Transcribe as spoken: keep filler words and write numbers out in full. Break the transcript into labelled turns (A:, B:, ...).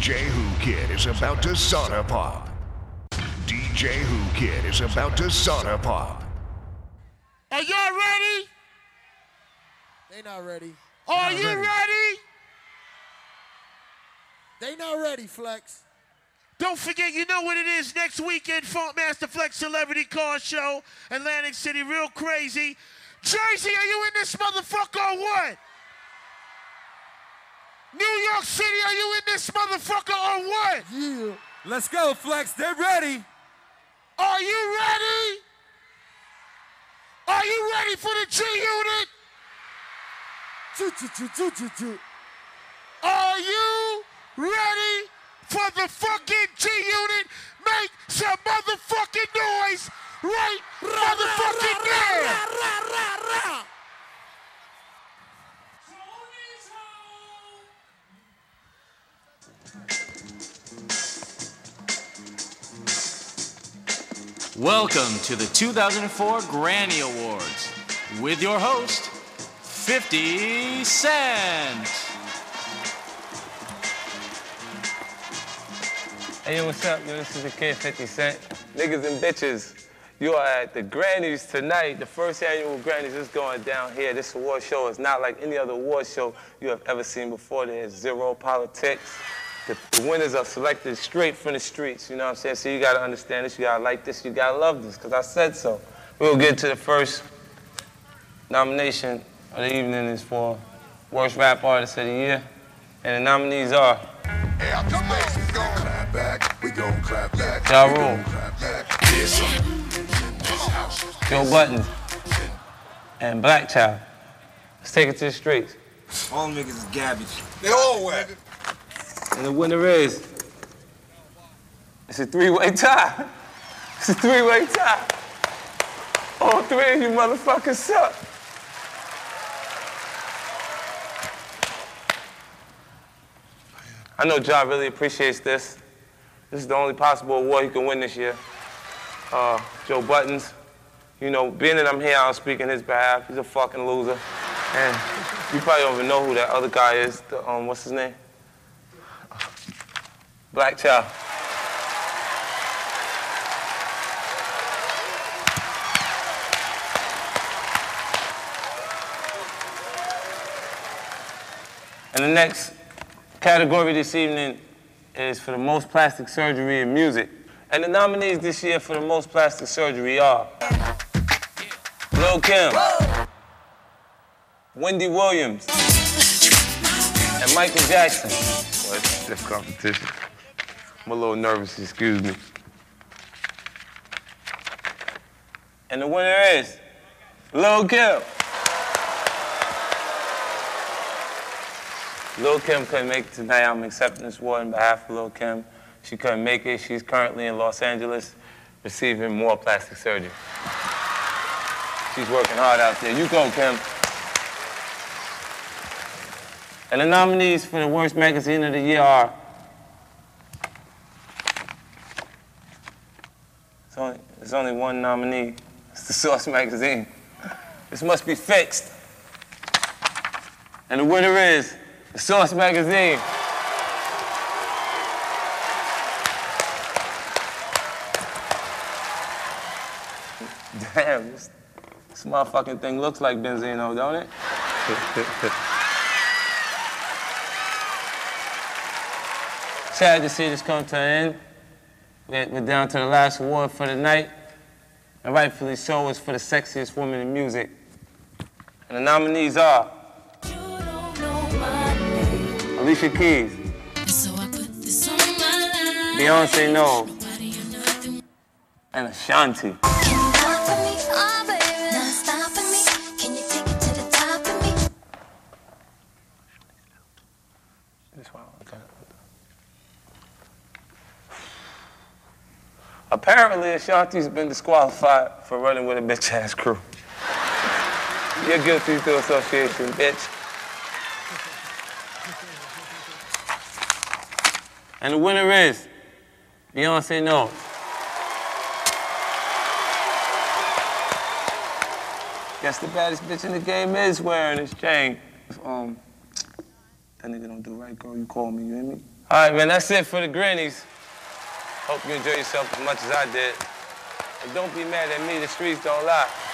A: J Who Kid is about to sauna pop. D J Who Kid is about to sauna pop.
B: Are y'all ready?
C: They not ready.
B: Are
C: not
B: you
C: ready.
B: ready?
C: They not ready, Flex.
B: Don't forget, you know what it is next weekend, Funkmaster Flex Celebrity Car Show, Atlantic City, real crazy. Jersey, are you in this motherfucker or what? New York City, are you in this motherfucker or what?
C: Yeah.
D: Let's go, Flex. They're ready.
B: Are you ready? Are you ready for the G-Unit?
C: Choo choo choo choo choo choo.
B: Are you ready for the fucking G-Unit? Make some motherfucking noise right motherfucking now!
E: Welcome to the two thousand four Granny Awards with your host, fifty Cent.
F: Hey, yo, what's up? Yo, this is the kid, fifty Cent. Niggas and bitches, you are at the Grannies tonight. The first annual Grannies is going down here. This award show is not like any other award show you have ever seen before. There's zero politics. The, the winners are selected straight from the streets, you know what I'm saying? So you gotta understand this, you gotta like this, you gotta love this, because I said so. We'll get to the first nomination of the evening is for Worst Rap Artist of the Year. And the nominees are Ja Rule, Joe Budden, and Black Child. Let's take it to the streets.
D: All niggas is garbage.
G: They all wet.
F: And the winner is, it's a three-way tie. It's a three-way tie. All three of you motherfuckers suck. I know Ja really appreciates this. This is the only possible award he can win this year. Uh, Joe Buttons, you know, being that I'm here, I'll speak in his behalf. He's a fucking loser. And you probably don't even know who that other guy is. The, um, what's his name? Black Child. And the next category this evening is for the most plastic surgery in music. And the nominees this year for the most plastic surgery are Lil' Kim, Wendy Williams, and Michael Jackson. Boy, it's a stiff competition. I'm a little nervous, excuse me. And the winner is Lil' Kim. Lil' Kim couldn't make it tonight. I'm accepting this award on behalf of Lil' Kim. She couldn't make it. She's currently in Los Angeles receiving more plastic surgery. She's working hard out there. You go, Kim. And the nominees for the worst magazine of the year are There's only, there's only one nominee. It's the Source magazine. This must be fixed. And the winner is the Source magazine. Damn, this, this motherfucking thing looks like Benzino, don't it? Sad to see this come to an end. We're down to the last award for the night, and rightfully so, it's for the sexiest woman in music. And the nominees are Alicia Keys, Beyonce Knowles, and Ashanti. Apparently, Ashanti's been disqualified for running with a bitch-ass crew. You're guilty to association, bitch. And the winner is Beyonce Knowles. Guess the baddest bitch in the game is wearing this chain. Um, that nigga don't do right, girl. You call me, you hear me? All right, man, that's it for the Grannies. Hope you enjoy yourself as much as I did. And don't be mad at me, the streets don't lie.